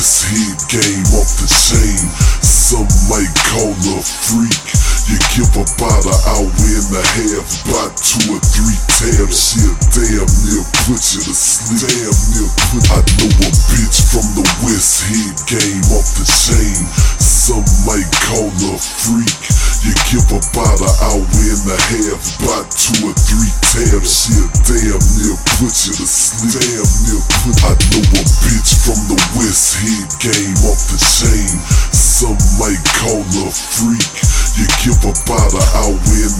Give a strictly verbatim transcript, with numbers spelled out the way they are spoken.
West head game off the chain. Some might call her a freak. You give about an hour and a half, about two or three tabs. She'll damn near put you to sleep. Damn near put. I know a bitch from the West head game off the chain. Some might call her a freak. You give about an hour and a half, about two or three tabs. She'll damn near put you to sleep. Damn near put. I know a bitch from the West head game off the chain. Some might call her a freak. You give about an hour and